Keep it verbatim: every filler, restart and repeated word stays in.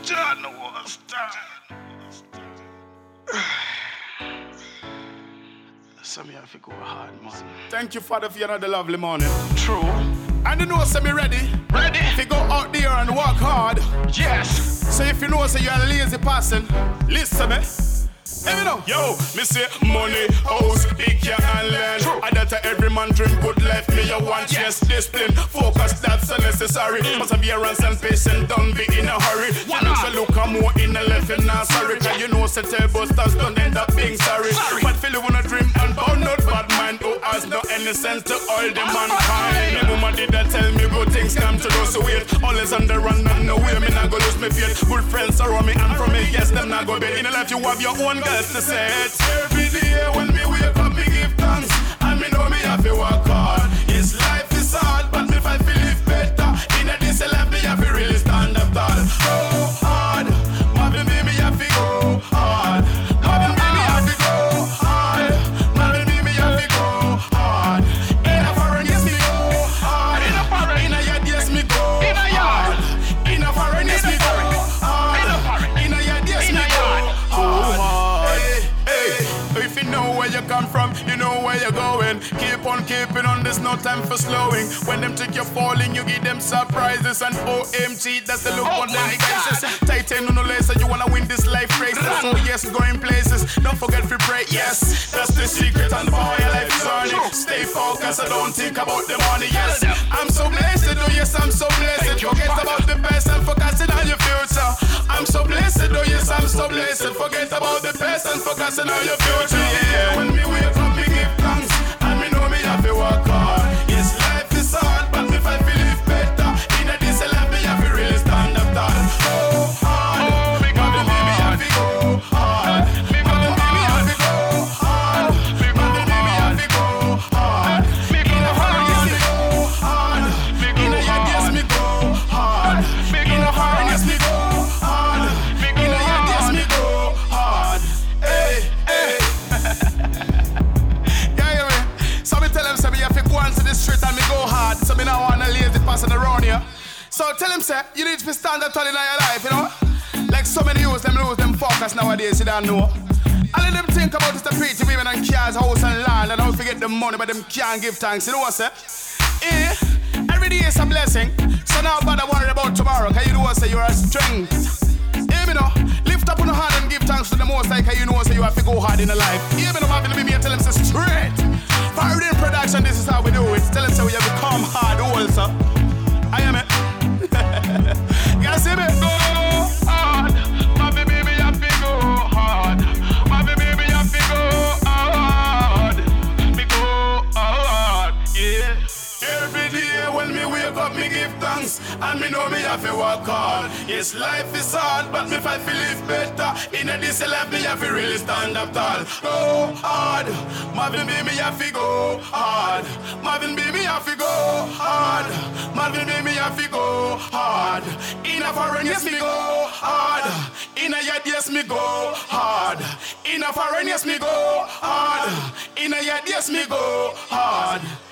John was done. Some of you have to go hard, man. Thank you, Father, for another lovely morning. True. And you know, say me ready. Ready? If you go out there and work hard. Yes. So if you know, say you're a lazy person, listen me. Hey, you know. Yo, me say money, house, big car and land. True. I that every man dream good life, me a want. Yes, discipline, focus, that's unnecessary. Mm. Perseverance and patience, don't be in a hurry. Why You not? say look, I'm more in a left and not sorry. Cause you know, say tell busters don't end up being sorry. Sorry. But feel you wanna dream and bound not bad mind. Who has no any sense to all the mankind. Me woman did that tell me good things come to those who wait. Always on the run and no way, me not go lose me faith. Good friends around me and from me, yes, them not go bed. In a life you have your own girls to say it. Every day when me wake up, me give thanks. And me know me have to work hard. Yes, life is hard, but me fight to live better. In a this life, me have to really stand up tall. Go hard, Marvin me, me have to go hard. Marvin me, me have to go hard. Marvin me, me have to go hard. In a foreign, yes, me go hard. In a foreign, in a yard, yes, me go In a yard. hard. In a foreign, yes, me go hard. In a foreign. In a yard, yes, In me a go yard. hard. Hey, hey. If you know where you come from, you know where you're going. Keep on keeping on, there's no time for slowing. When them think you're falling, you give them surprises. And O M G, that's the look Oh on them my faces. God. Tighten on the lace, you wanna win this life race. So yes, going places, don't forget to pray. Yes, that's the secret and the power your life is on it. Stay focused, I don't think about the money. Yes, I'm so blessed, oh yes, I'm so blessed. Thank you, Forget Father. about the past and focusing on your future. I'm so blessed, oh yes, I'm so blessed. Forget about the past and focusing on your future. Yeah, when me wake up, me give thanks. And me know me have to work hard. Yes, life is hard, but me fight to live better. In a this life, me have to really stand up tall. Go hard. Oh, me go Marvin, me, me have to go hard. Me go Marvin, me, me have hard. to go hard. Me go Marvin, me, me have to go hard. Me go In a foreign, yes, hard. me go hard. Me go In a yard, yes, hard. me go hard. Me go In a foreign, hard. yes, me go hard. Me go In a yard, yes, hard. me go hard. Hey, hey. Yeah, yeah, man. So me tell him, say me have to go on to the street and me go hard. So me now want to lazy passing around here. So tell him, say, you need to stand up tall in your life, you know? Like so many youths, them lose them focus nowadays, you don't know. All of them think about is the pretty women and cars, house and land, and don't forget the money, but them can't give thanks, you know what, say? Eh, every day is a blessing. So now bother worry about tomorrow, cause you know what, say you're a strength. Hear me now, lift up on the hand and give thanks to the most, like you know, say you have to go hard in the life. Hear me now, having to be me and tell them, say straight. For in production, this is how we do it. Tell them, say we have become hard also. I am it. You gotta see me? Go hard. My baby, me have to go hard. My baby, me have to go hard. Me go hard. Yeah. Every day when me wake up, me give thanks. And me know me have to work hard. Yes, life is hard, but me fight to live better. In a this life, me have to really stand up tall. Go hard. Marvin B, me have to go hard. Marvin B, me have to go hard. Marvin B, me have to go hard. In a foreign, yes, me go hard. In a yard, yes, me go hard. In a foreign, yes, me go hard. In a yard, yes, me go hard.